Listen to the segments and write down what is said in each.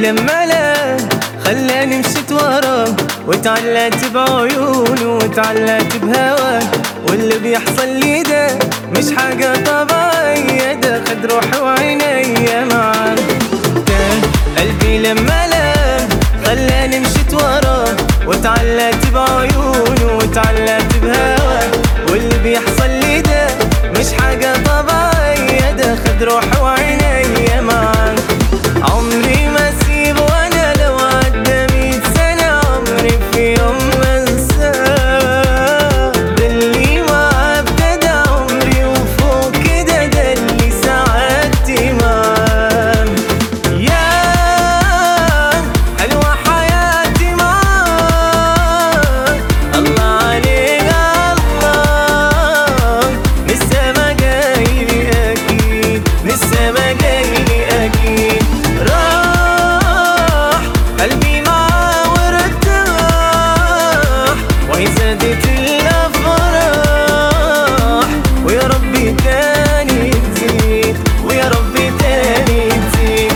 لما لا خلاني مشيت وراه، واتعلقت بعيونه واتعلقت بهواه. واللي بيحصل لي ده مش حاجة طبيعية، ده خد روحي وعينيا معاه. ده قلبي لما لا خلاني مشيت وراه، واتعلقت بعيونه واتعلقت بهواه. واللي بيحصل لي ده مش حاجة طبيعية، ده خد روحي وعينيا معاه. عمري ما اسيبه وانا لو عدى 100 سنة، عمري في يوم ما انساه. ده اللي معاه ابتدى عمري وفوق كده، ده اللي سعادتي معاه. يا حلوة حياتي معاه، الله عليك الله. لسه ما جايلي اكيد، لسه ما جايلي اكيد. راح قلبي معاه وارتاح، وهي زادت الافراح. ويا ربي تاني تزيد، ويا ربي تاني تزيد.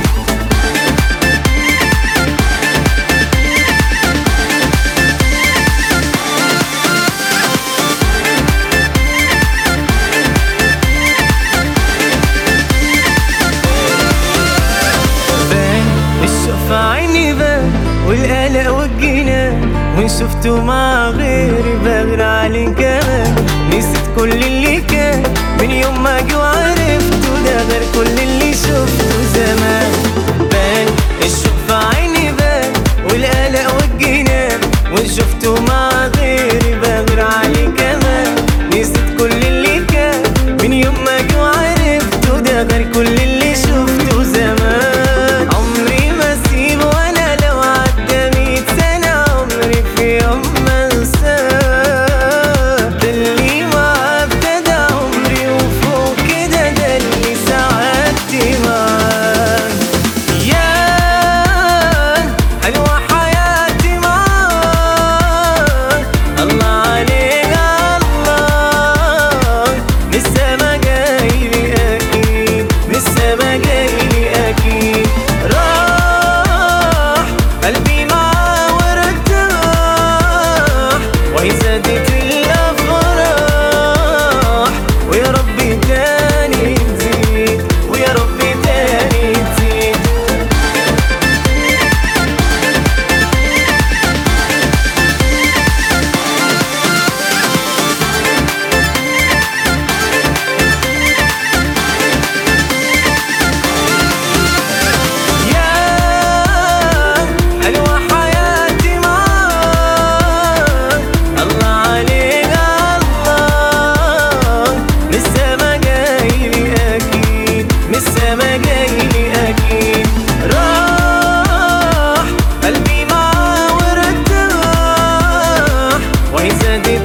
الشوق في عيني بان، والقلق والجنان، وان شفته مع غيري بغير عليه كمان. نسيت كل اللي كان من يوم ما جه وعرفته، ده غير كل اللي شفته زمان. بان الشوق في عيني بان، والقلق والجنان، وان شفته مع غيري بغير عليه كمان. نسيت كل اللي كان من يوم ما جه وعرفته، ده غير كل اللي شفته زمان. عمري ما اسيبه وانا لو عدى 100 سنة، عمري في يوم ما انساه. ده اللي معاه ابتدى عمري وفوق كده، ده اللي سعادتي معاه. يا حلوة حياتي معاه، الله عليك الله. لسه ما جايلي اكيد، لسه ما جايلي اكيد. راح قلبي معاه وارتاح، وهي زادت الافراح. ويا ربي تاني تزيد، ويا ربي تاني تزيد. يا حلوة حياتي معاه، الله عليك الله. لسه ما جايلي اكيد، لسه ما جايلي اكيد. راح قلبي معاه وارتاح، وهي زادت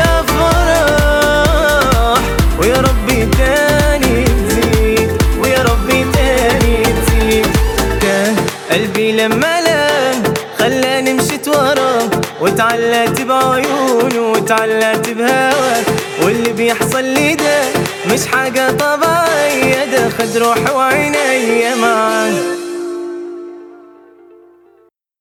الافراح. ويا ربي تاني تزيد، ويا ربي تاني تزيد. كان قلبي لما لا خلاني مشيت وراه، واتعلقت بعيونه واتعلقت بهواه. واللي بيحصل لي ده مش حاجة طبيعية، ده خد روحي وعينيا معاه.